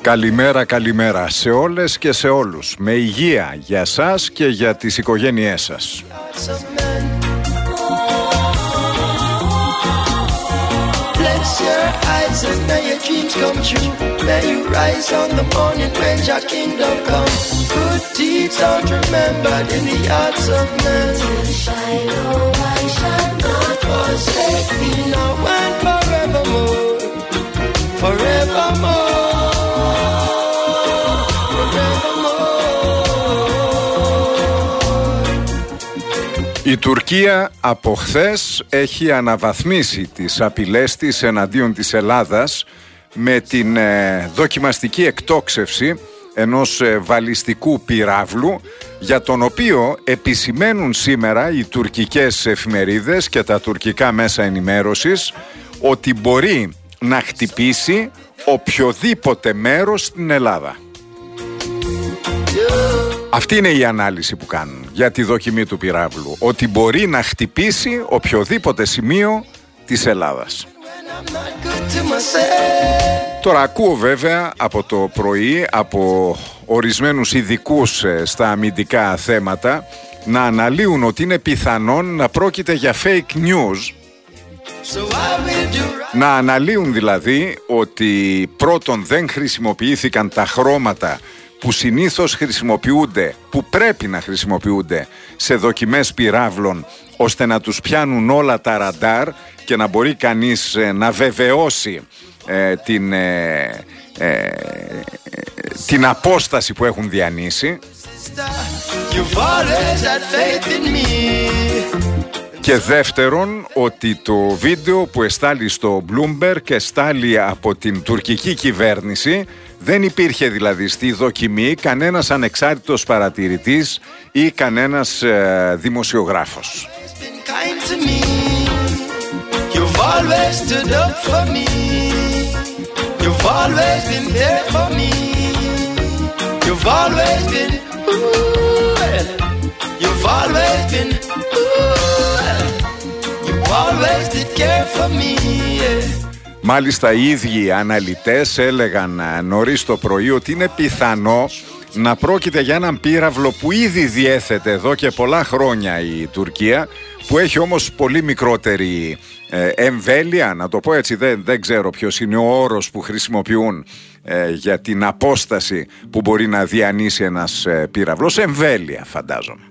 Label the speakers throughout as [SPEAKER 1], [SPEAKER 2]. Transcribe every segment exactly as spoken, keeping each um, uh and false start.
[SPEAKER 1] Καλημέρα, καλημέρα σε όλες και σε όλους. Με υγεία για σας και για τις οικογένειές σας.
[SPEAKER 2] Bless your eyes and may your dreams come true. May you rise on the morning when your kingdom come. Good deeds are remembered in the hearts of men. Shine, oh, I shall not forsake me now and forevermore. Forevermore.
[SPEAKER 1] Η Τουρκία από χθες έχει αναβαθμίσει τις απειλές της εναντίον της Ελλάδας με την ε, δοκιμαστική εκτόξευση ενός ε, βαλιστικού πυράβλου, για τον οποίο επισημαίνουν σήμερα οι τουρκικές εφημερίδες και τα τουρκικά μέσα ενημέρωσης ότι μπορεί να χτυπήσει οποιοδήποτε μέρος στην Ελλάδα. Αυτή είναι η ανάλυση που κάνουν για τη δοκιμή του πυράβλου, ότι μπορεί να χτυπήσει οποιοδήποτε σημείο της Ελλάδας. Τώρα ακούω βέβαια από το πρωί από ορισμένους ειδικούς στα αμυντικά θέματα να αναλύουν ότι είναι πιθανόν να πρόκειται για fake news. Να αναλύουν δηλαδή ότι πρώτον δεν χρησιμοποιήθηκαν τα χρώματα που συνήθως χρησιμοποιούνται, που πρέπει να χρησιμοποιούνται σε δοκιμές πυράβλων, ώστε να τους πιάνουν όλα τα ραντάρ και να μπορεί κανείς ε, να βεβαιώσει ε, την, ε, ε, την απόσταση που έχουν διανύσει. Και δεύτερον, ότι το βίντεο που εστάλει στο Bloomberg και εστάλει από την τουρκική κυβέρνηση, δεν υπήρχε δηλαδή στη δοκιμή κανένας ανεξάρτητος παρατηρητής ή κανένας ε, δημοσιογράφος. Μάλιστα οι ίδιοι αναλυτές έλεγαν νωρίς το πρωί ότι είναι πιθανό να πρόκειται για έναν πύραυλο που ήδη διέθετε εδώ και πολλά χρόνια η Τουρκία, που έχει όμως πολύ μικρότερη ε, εμβέλεια, να το πω έτσι, δεν, δεν ξέρω ποιος είναι ο όρος που χρησιμοποιούν ε, για την απόσταση που μπορεί να διανύσει ένας ε, πύραυλος, εμβέλεια φαντάζομαι.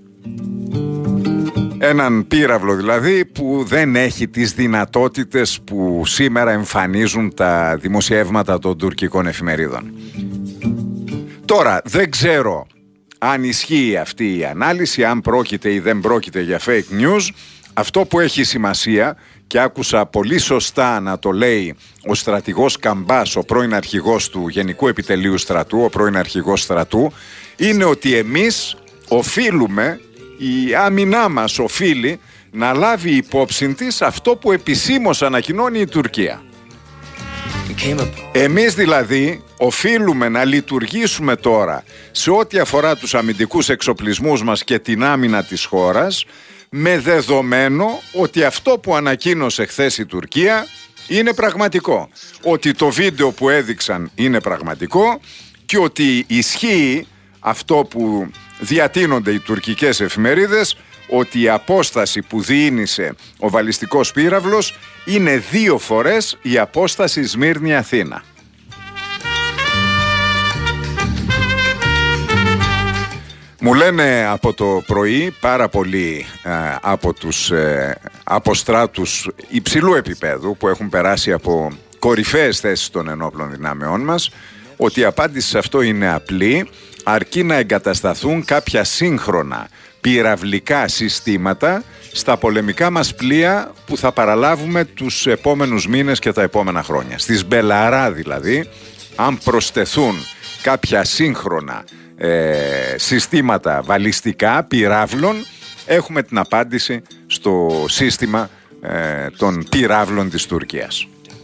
[SPEAKER 1] Έναν πύραυλο δηλαδή που δεν έχει τις δυνατότητες που σήμερα εμφανίζουν τα δημοσιεύματα των τουρκικών εφημερίδων. Τώρα δεν ξέρω αν ισχύει αυτή η ανάλυση, αν πρόκειται ή δεν πρόκειται για fake news. Αυτό που έχει σημασία, και άκουσα πολύ σωστά να το λέει ο στρατηγός Καμπάς, ο πρώην αρχηγός του Γενικού Επιτελείου Στρατού, ο πρώην αρχηγός στρατού, είναι ότι εμείς οφείλουμε, η άμυνά μας οφείλει να λάβει υπόψη της αυτό που επισήμως ανακοινώνει η Τουρκία. Εμείς δηλαδή οφείλουμε να λειτουργήσουμε τώρα σε ό,τι αφορά τους αμυντικούς εξοπλισμούς μας και την άμυνα της χώρας, με δεδομένο ότι αυτό που ανακοίνωσε χθες η Τουρκία είναι πραγματικό, ότι το βίντεο που έδειξαν είναι πραγματικό και ότι ισχύει αυτό που διατείνονται οι τουρκικές εφημερίδες, ότι η απόσταση που διήνυσε ο βαλιστικός πύραυλος είναι δύο φορές η απόσταση Σμύρνη-Αθήνα. Μου λένε από το πρωί πάρα πολλοί ε, από τους ε, αποστράτους υψηλού επίπεδου που έχουν περάσει από κορυφαίες θέσεις των ενόπλων δυνάμεών μας, ότι η απάντηση σε αυτό είναι απλή, αρκεί να εγκατασταθούν κάποια σύγχρονα πυραυλικά συστήματα στα πολεμικά μας πλοία που θα παραλάβουμε τους επόμενους μήνες και τα επόμενα χρόνια. Στις Μπελαρά δηλαδή, αν προσθεθούν κάποια σύγχρονα ε, συστήματα βαλιστικά πυράβλων, έχουμε την απάντηση στο σύστημα ε, των πυράβλων της Τουρκίας.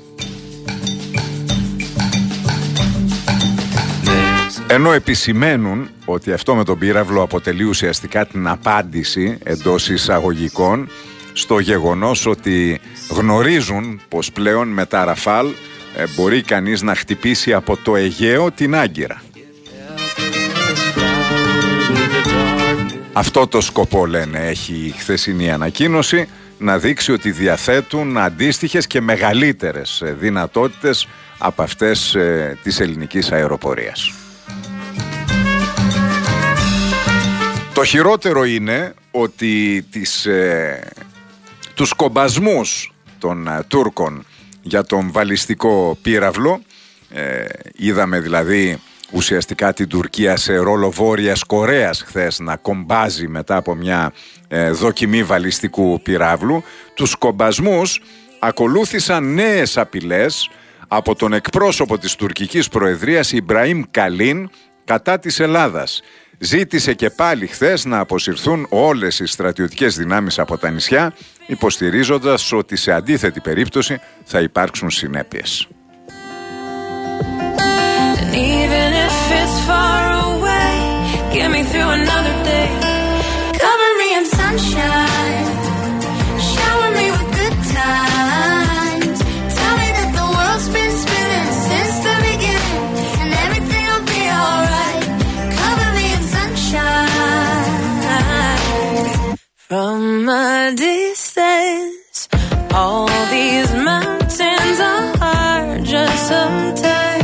[SPEAKER 1] Ενώ επισημαίνουν ότι αυτό με τον πύραυλο αποτελεί ουσιαστικά την απάντηση εντός εισαγωγικών στο γεγονός ότι γνωρίζουν πως πλέον με τα Ραφάλ ε, μπορεί κανείς να χτυπήσει από το Αιγαίο την Άγκυρα. Αυτό το σκοπό, λένε, έχει η χθεσινή ανακοίνωση, να δείξει ότι διαθέτουν αντίστοιχες και μεγαλύτερες δυνατότητες από αυτές ε, της ελληνικής αεροπορίας. Το χειρότερο είναι ότι τις, ε, τους κομπασμούς των ε, Τούρκων για τον βαλιστικό πύραυλο, ε, είδαμε δηλαδή ουσιαστικά την Τουρκία σε ρόλο Βόρειας Κορέας χθες να κομπάζει μετά από μια ε, δοκιμή βαλιστικού πυράβλου. Τους κομπασμούς ακολούθησαν νέες απειλές από τον εκπρόσωπο της τουρκικής προεδρίας Ιμπραήμ Καλίν κατά της Ελλάδας. Ζήτησε και πάλι χθες να αποσυρθούν όλες οι στρατιωτικές δυνάμεις από τα νησιά, υποστηρίζοντας ότι σε αντίθετη περίπτωση θα υπάρξουν συνέπειες.
[SPEAKER 3] Even if it's far away, get me through another day. Cover me in sunshine, shower me with good times. Tell me that the world's been spinning since the beginning, and everything will be alright. Cover me in sunshine. From a distance, all these mountains are just some time.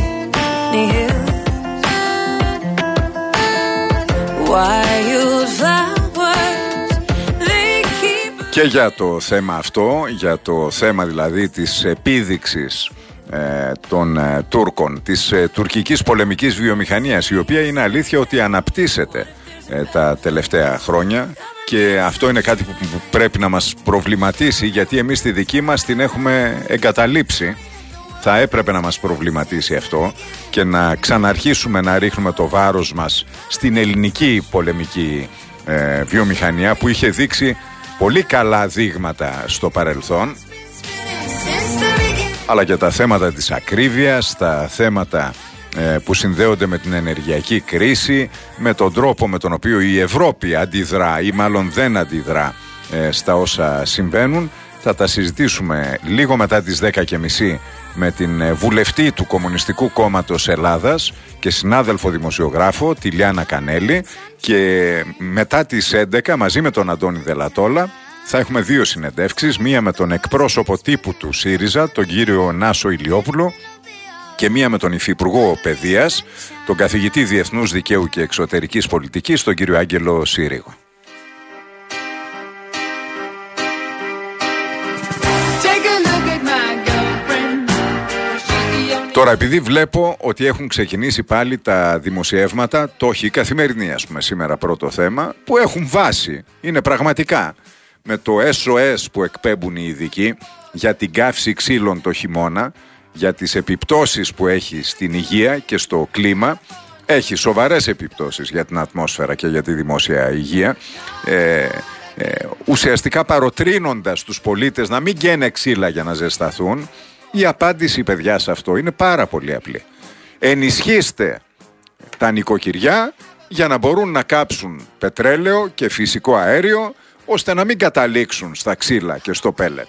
[SPEAKER 1] Και για το θέμα αυτό, για το θέμα δηλαδή της επίδειξης ε, των ε, Τούρκων, της ε, τουρκικής πολεμικής βιομηχανίας, η οποία είναι αλήθεια ότι αναπτύσσεται ε, τα τελευταία χρόνια, και αυτό είναι κάτι που, που πρέπει να μας προβληματίσει, γιατί εμείς τη δική μας την έχουμε εγκαταλείψει. Θα έπρεπε να μας προβληματίσει αυτό και να ξαναρχίσουμε να ρίχνουμε το βάρος μας στην ελληνική πολεμική ε, βιομηχανία, που είχε δείξει πολύ καλά δείγματα στο παρελθόν, αλλά και τα θέματα της ακρίβειας, τα θέματα ε, που συνδέονται με την ενεργειακή κρίση, με τον τρόπο με τον οποίο η Ευρώπη αντιδρά ή μάλλον δεν αντιδρά ε, στα όσα συμβαίνουν. Θα τα συζητήσουμε λίγο μετά τις δέκα και μισή με την βουλευτή του Κομμουνιστικού Κόμματος Ελλάδας και συνάδελφο δημοσιογράφο, τη Λιάννα Κανέλη, και μετά τις έντεκα μαζί με τον Αντώνη Δελατόλα θα έχουμε δύο συνεντεύξεις, μία με τον εκπρόσωπο τύπου του ΣΥΡΙΖΑ, τον κύριο Νάσο Ηλιόπουλο, και μία με τον Υφυπουργό Παιδείας, τον καθηγητή Διεθνούς Δικαίου και Εξωτερικής Πολιτικής, τον κύριο Άγγελο Σύριγο. Τώρα, επειδή βλέπω ότι έχουν ξεκινήσει πάλι τα δημοσιεύματα, το έχει η Καθημερινή, ας πούμε, σήμερα πρώτο θέμα, που έχουν βάση, είναι πραγματικά, με το ες ο ες που εκπέμπουν οι ειδικοί για την καύση ξύλων το χειμώνα, για τις επιπτώσεις που έχει στην υγεία και στο κλίμα. Έχει σοβαρές επιπτώσεις για την ατμόσφαιρα και για τη δημόσια υγεία, ε, ε, ουσιαστικά παροτρύνοντας τους πολίτες να μην καίνε ξύλα για να ζεσταθούν. Η απάντηση, παιδιά, σε αυτό είναι πάρα πολύ απλή. Ενισχύστε τα νοικοκυριά για να μπορούν να κάψουν πετρέλαιο και φυσικό αέριο, ώστε να μην καταλήξουν στα ξύλα και στο πέλετ.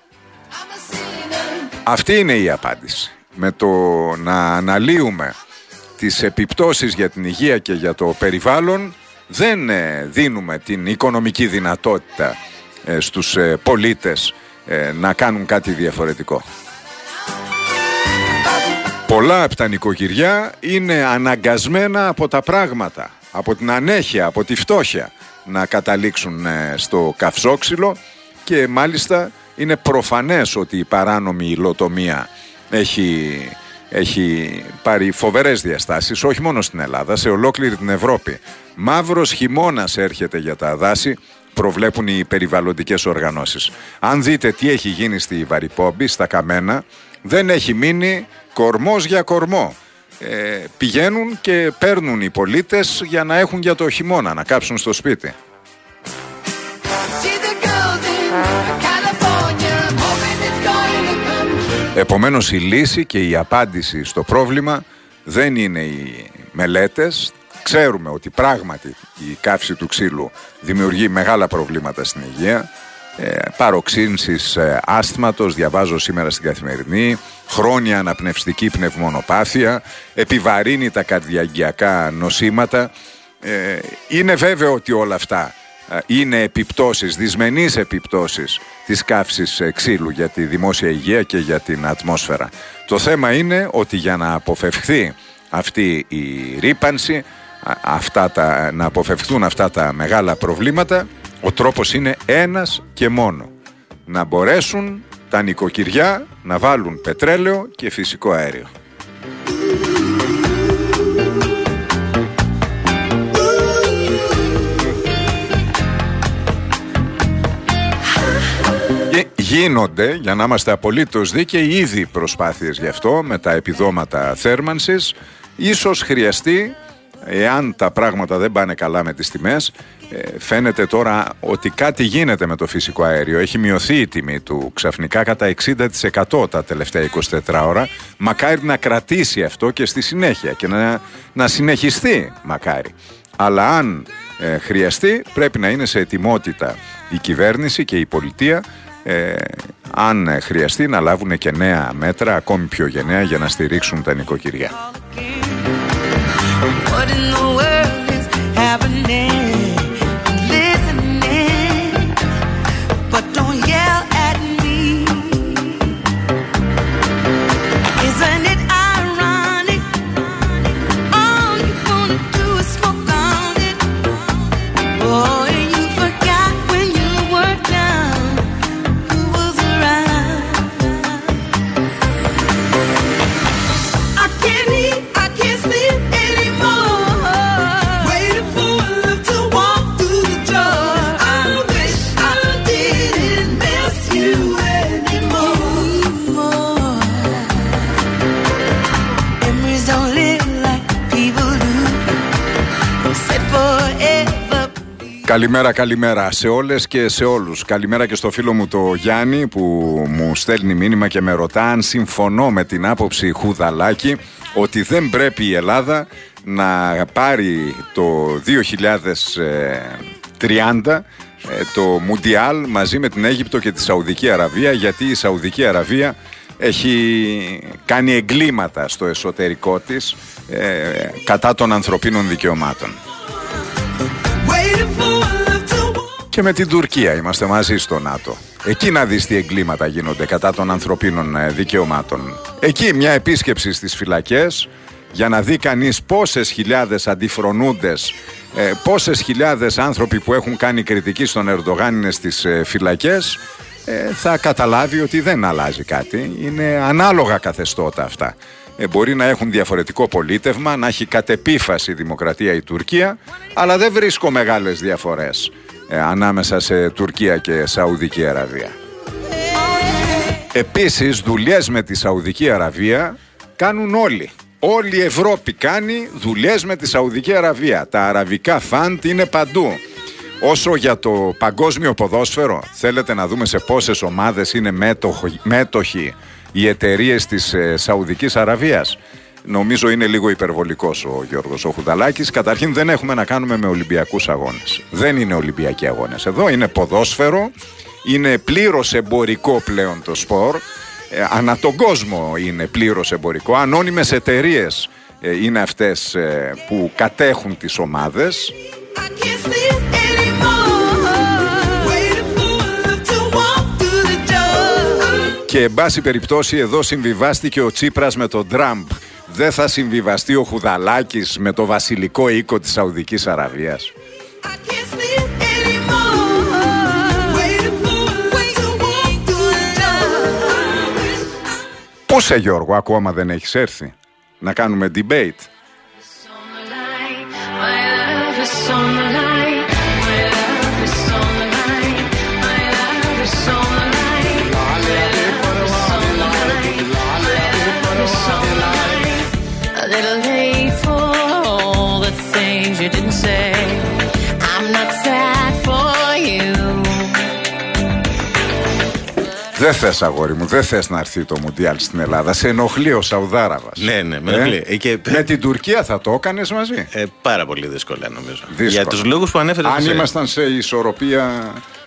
[SPEAKER 1] Αυτή είναι η απάντηση. Με το να αναλύουμε τις επιπτώσεις για την υγεία και για το περιβάλλον, δεν δίνουμε την οικονομική δυνατότητα στους πολίτες να κάνουν κάτι διαφορετικό. Πολλά από τα νοικοκυριά είναι αναγκασμένα από τα πράγματα, από την ανέχεια, από τη φτώχεια, να καταλήξουν στο καυσόξυλο, και μάλιστα είναι προφανές ότι η παράνομη υλοτομία έχει, έχει πάρει φοβερές διαστάσεις, όχι μόνο στην Ελλάδα, σε ολόκληρη την Ευρώπη. Μαύρος χειμώνας έρχεται για τα δάση, προβλέπουν οι περιβαλλοντικές οργανώσεις. Αν δείτε τι έχει γίνει στη Βαρυπόμπη, στα Καμένα, δεν έχει μείνει κορμός για κορμό. Ε, πηγαίνουν και παίρνουν οι πολίτες για να έχουν για το χειμώνα, να κάψουν στο σπίτι. Επομένως, η λύση και η απάντηση στο πρόβλημα δεν είναι οι μελέτες. Ξέρουμε ότι πράγματι η καύση του ξύλου δημιουργεί μεγάλα προβλήματα στην υγεία. ε, παροξύνσεις ε, άσθματος, διαβάζω σήμερα στην Καθημερινή, χρόνια αναπνευστική πνευμονοπάθεια, επιβαρύνει τα καρδιαγγειακά νοσήματα. Ε, είναι βέβαιο ότι όλα αυτά ε, είναι επιπτώσεις, δυσμενείς επιπτώσεις της καύσης ε, ξύλου για τη δημόσια υγεία και για την ατμόσφαιρα. Το θέμα είναι ότι για να αποφευχθεί αυτή η ρύπανση, αυτά τα, να αποφευχθούν αυτά τα μεγάλα προβλήματα, ο τρόπος είναι ένας και μόνο: να μπορέσουν τα νοικοκυριά να βάλουν πετρέλαιο και φυσικό αέριο. Και γίνονται, για να είμαστε απολύτως δίκαιοι, ήδη προσπάθειες γι' αυτό με τα επιδόματα θέρμανσης. Ίσως χρειαστεί, εάν τα πράγματα δεν πάνε καλά με τις τιμές. ε, Φαίνεται τώρα ότι κάτι γίνεται με το φυσικό αέριο. Έχει μειωθεί η τιμή του ξαφνικά κατά εξήντα τοις εκατό τα τελευταία εικοσιτέσσερις ώρα. Μακάρι να κρατήσει αυτό και στη συνέχεια και να, να συνεχιστεί, μακάρι. Αλλά αν ε, χρειαστεί, πρέπει να είναι σε ετοιμότητα η κυβέρνηση και η πολιτεία, ε, αν χρειαστεί, να λάβουν και νέα μέτρα, ακόμη πιο γενναία, για να στηρίξουν τα νοικοκυριά.
[SPEAKER 4] What in the world is happening? Listening, but don't yell at me. Isn't it ironic? All you wanna do is smoke on it. Boy, you forgot when you were down, who was around. I can't eat, I can't sleep.
[SPEAKER 1] Καλημέρα, καλημέρα σε όλες και σε όλους. Καλημέρα και στο φίλο μου το Γιάννη, που μου στέλνει μήνυμα και με ρωτά αν συμφωνώ με την άποψη Χουδαλάκη ότι δεν πρέπει η Ελλάδα να πάρει το δύο χιλιάδες τριάντα το Μουντιάλ μαζί με την Αίγυπτο και τη Σαουδική Αραβία, γιατί η Σαουδική Αραβία έχει κάνει εγκλήματα στο εσωτερικό της ε, κατά των ανθρωπίνων δικαιωμάτων. Και με την Τουρκία είμαστε μαζί στο ΝΑΤΟ. Εκεί να δεις τι εγκλήματα γίνονται κατά των ανθρωπίνων δικαιωμάτων. Εκεί μια επίσκεψη στις φυλακές, για να δει κανείς πόσες χιλιάδες αντιφρονούντες, ε, πόσες χιλιάδες άνθρωποι που έχουν κάνει κριτική στον Ερντογάν είναι στις ε, φυλακές, ε, θα καταλάβει ότι δεν αλλάζει κάτι. Είναι ανάλογα καθεστώτα αυτά. Ε, μπορεί να έχουν διαφορετικό πολίτευμα, να έχει κατ' επίφαση δημοκρατία η Τουρκία, αλλά δεν βρίσκω μεγάλες διαφορές ε, ανάμεσα σε Τουρκία και Σαουδική Αραβία. Επίσης, δουλειές με τη Σαουδική Αραβία κάνουν όλοι. Όλη η Ευρώπη κάνει δουλειές με τη Σαουδική Αραβία. Τα αραβικά φαντ είναι παντού. Όσο για το παγκόσμιο ποδόσφαιρο, θέλετε να δούμε σε πόσες ομάδες είναι μέτοχοι, μέτοχοι οι εταιρείες της ε, Σαουδικής Αραβίας? Νομίζω είναι λίγο υπερβολικός ο Γιώργος ο Χουδαλάκης. Καταρχήν, δεν έχουμε να κάνουμε με Ολυμπιακούς αγώνες. Δεν είναι Ολυμπιακοί αγώνες. Εδώ είναι ποδόσφαιρο, είναι πλήρως εμπορικό πλέον το σπορ. Ε, ανά τον κόσμο είναι πλήρως εμπορικό. Ανώνυμες εταιρείες ε, είναι αυτές ε, που κατέχουν τις ομάδες. Και εν πάση περιπτώσει, εδώ συμβιβάστηκε ο Τσίπρας με τον Τραμπ. Δεν θα συμβιβαστεί ο Χουδαλάκης με το βασιλικό οίκο της Σαουδικής Αραβίας. Πού σε, Γιώργο, ακόμα δεν έχεις έρθει να κάνουμε debate? Δεν θες, αγόρι μου, δεν θες να έρθει το Μουντιάλ στην Ελλάδα. Σε ενοχλεί ο Σαουδάραβας.
[SPEAKER 5] Ναι, ναι, με ενοχλεί.
[SPEAKER 1] Ε? Και... με την Τουρκία θα το έκανες μαζί?
[SPEAKER 5] Ε, πάρα πολύ δύσκολα, νομίζω.
[SPEAKER 1] Δύσκολα.
[SPEAKER 5] Για τους λόγους που ανέφερες.
[SPEAKER 1] Αν
[SPEAKER 5] σε...
[SPEAKER 1] ήμασταν σε ισορροπία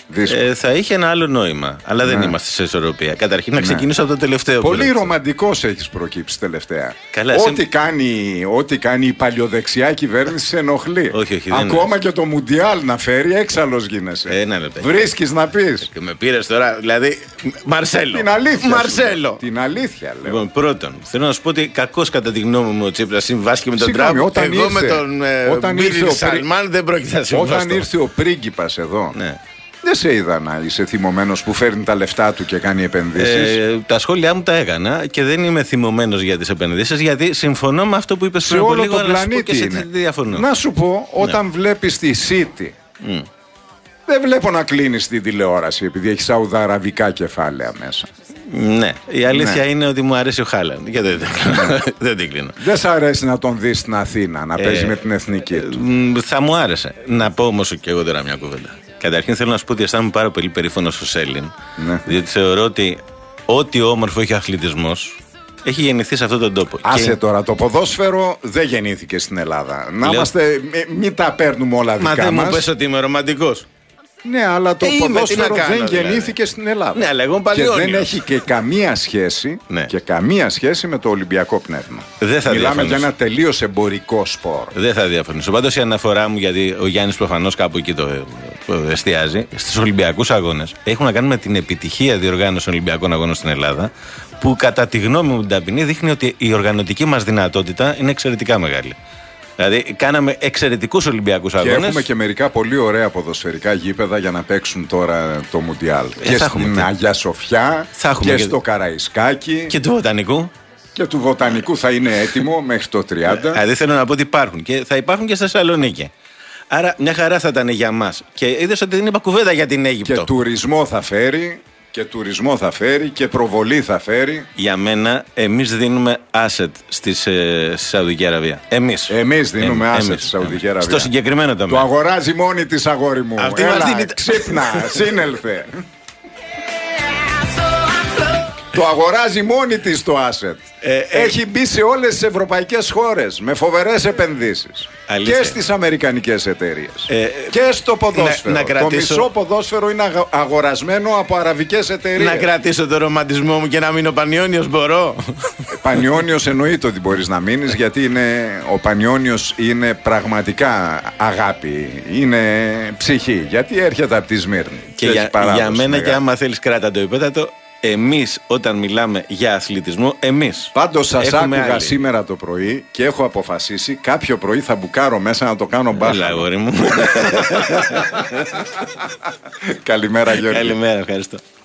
[SPEAKER 1] Ε,
[SPEAKER 5] θα είχε ένα άλλο νόημα. Αλλά δεν ναι. είμαστε σε ισορροπία. Καταρχήν να ξεκινήσω ναι. από το τελευταίο.
[SPEAKER 1] Πολύ ρομαντικός έχεις προκύψει τελευταία.
[SPEAKER 5] Καλά,
[SPEAKER 1] ό,τι,
[SPEAKER 5] σε...
[SPEAKER 1] κάνει, ό,τι κάνει η παλιοδεξιά κυβέρνηση σε ενοχλεί.
[SPEAKER 5] Όχι, όχι,
[SPEAKER 1] ακόμα και το Μουντιάλ να φέρει, έξαλλος γίνεσαι.
[SPEAKER 5] Ε, ναι,
[SPEAKER 1] βρίσκεις να πεις.
[SPEAKER 5] Και με πήρες τώρα, δηλαδή. Μαρσέλο.
[SPEAKER 1] Την αλήθεια.
[SPEAKER 5] Μαρσέλο.
[SPEAKER 1] Την αλήθεια, λέω.
[SPEAKER 5] Λοιπόν, πρώτον, θέλω να σου πω ότι κακώς κατά τη γνώμη μου ο Τσίπρας συμβάσκει με τον Τραμπ. Εγώ
[SPEAKER 1] ήρθε,
[SPEAKER 5] με τον ε, Μπίλι Σαλμάν δεν πρόκειται να συμβαστώ.
[SPEAKER 1] Όταν ήρθε ο πρίγκιπας εδώ.
[SPEAKER 5] Ναι.
[SPEAKER 1] Δεν σε είδα να είσαι θυμωμένος που φέρνει τα λεφτά του και κάνει επενδύσεις.
[SPEAKER 5] Ε, τα σχόλιά μου τα έκανα και δεν είμαι θυμωμένος για τις επενδύσεις, γιατί συμφωνώ με αυτό που είπες πριν από λίγο, αλλά να σου πω και σε τι διαφωνώ.
[SPEAKER 1] Να σου πω, όταν ναι. βλέπεις τη City, mm. δεν βλέπω να κλείνεις την τηλεόραση επειδή έχει σαουδαραβικά κεφάλαια μέσα.
[SPEAKER 5] Ναι, η αλήθεια ναι. είναι ότι μου αρέσει ο Χάλαντ. Γιατί δεν, ναι. δεν την κλείνω.
[SPEAKER 1] Δεν σ' αρέσει να τον δεις στην Αθήνα, να ε, παίζει με την εθνική του.
[SPEAKER 5] Ε, θα μου άρεσε. Να πω όμως και εγώ τώρα μια κουβέντα. Καταρχήν θέλω να σου πω ότι αισθάνομαι πάρα πολύ περήφανος ως Έλλην. Ναι. Διότι θεωρώ ότι ό,τι όμορφο έχει αθλητισμός έχει γεννηθεί σε αυτόν τον τόπο.
[SPEAKER 1] Άσε
[SPEAKER 5] και...
[SPEAKER 1] τώρα, το ποδόσφαιρο δεν γεννήθηκε στην Ελλάδα. Να Λέω... είμαστε, μην τα παίρνουμε όλα δικά μας.
[SPEAKER 5] Μα δεν μου πες ότι είμαι ρομαντικός.
[SPEAKER 1] Ναι, αλλά το
[SPEAKER 5] ε,
[SPEAKER 1] ποδόσφαιρο
[SPEAKER 5] κάνω,
[SPEAKER 1] δεν
[SPEAKER 5] δηλαδή.
[SPEAKER 1] γεννήθηκε στην Ελλάδα.
[SPEAKER 5] Ναι, αλλά εγώ
[SPEAKER 1] και δεν έχει και καμία σχέση
[SPEAKER 5] ναι.
[SPEAKER 1] και καμία σχέση με το Ολυμπιακό πνεύμα.
[SPEAKER 5] Δεν θα
[SPEAKER 1] Μιλάμε
[SPEAKER 5] διαφωνήσω.
[SPEAKER 1] για ένα τελείως εμπορικό σπορ.
[SPEAKER 5] Δεν θα διαφωνήσω. Πάντως η αναφορά μου, γιατί ο Γιάννης προφανώς κάπου εκεί το, το εστιάζει, στους Ολυμπιακούς αγώνες έχουν να κάνουν με την επιτυχία διοργάνωση των Ολυμπιακών αγώνων στην Ελλάδα, που κατά τη γνώμη μου την ταπεινή δείχνει ότι η οργανωτική μας δυνατότητα είναι εξαιρετικά μεγάλη. Δηλαδή, κάναμε εξαιρετικούς Ολυμπιακούς αγώνες.
[SPEAKER 1] Και έχουμε και μερικά πολύ ωραία ποδοσφαιρικά γήπεδα για να παίξουν τώρα το Μουντιάλ.
[SPEAKER 5] Ε,
[SPEAKER 1] και στην και... Αγιά Σοφιά και, και στο Καραϊσκάκι.
[SPEAKER 5] Και του Βοτανικού.
[SPEAKER 1] Και του Βοτανικού θα είναι έτοιμο μέχρι το τριάντα.
[SPEAKER 5] Δηλαδή, θέλω να πω ότι υπάρχουν. Και θα υπάρχουν και στη Θεσσαλονίκη. Άρα, μια χαρά θα ήταν για μας. Και είδες ότι δεν είπα κουβέντα για την Αίγυπτο.
[SPEAKER 1] Και τουρισμό θα φέρει. Και τουρισμό θα φέρει και προβολή θα φέρει.
[SPEAKER 5] Για μένα, εμείς δίνουμε asset στη ε, Σαουδική Αραβία. Εμείς.
[SPEAKER 1] Εμείς δίνουμε
[SPEAKER 5] εμείς,
[SPEAKER 1] asset
[SPEAKER 5] εμείς.
[SPEAKER 1] στη Σαουδική Αραβία.
[SPEAKER 5] Στο συγκεκριμένο τομέα.
[SPEAKER 1] Το αγοράζει μόνη της, αγόρι μου.
[SPEAKER 5] Αυτή
[SPEAKER 1] Έλα,
[SPEAKER 5] δίνει...
[SPEAKER 1] ξύπνα, σύνελθε. Το αγοράζει μόνη της το asset. Ε, ε, Έχει μπει σε όλες τις ευρωπαϊκές χώρες με φοβερές επενδύσεις.
[SPEAKER 5] Αλήθεια.
[SPEAKER 1] Και στις αμερικανικές εταιρείες.
[SPEAKER 5] Ε,
[SPEAKER 1] και στο ποδόσφαιρο.
[SPEAKER 5] Να, να κρατήσω...
[SPEAKER 1] Το μισό ποδόσφαιρο είναι αγορασμένο από αραβικές εταιρείες.
[SPEAKER 5] Να κρατήσω το ρομαντισμό μου και να μείνω Πανιόνιος, μπορώ.
[SPEAKER 1] Πανιόνιος εννοείται ότι μπορείς να μείνεις, γιατί είναι, ο Πανιόνιος είναι πραγματικά αγάπη. Είναι ψυχή. Γιατί έρχεται από τη Σμύρνη.
[SPEAKER 5] Και, και για, για μένα μεγάλη. Και άμα θέλεις κράτα το υπέτατο. Εμείς όταν μιλάμε για αθλητισμό, εμείς.
[SPEAKER 1] Πάντως σας άκουγα άλλη. Σήμερα το πρωί και έχω αποφασίσει κάποιο πρωί θα μπουκάρω μέσα να το κάνω μπάχα.
[SPEAKER 5] Έλα, αγόρι μου.
[SPEAKER 1] Καλημέρα, Γιώργη.
[SPEAKER 5] Καλημέρα, ευχαριστώ.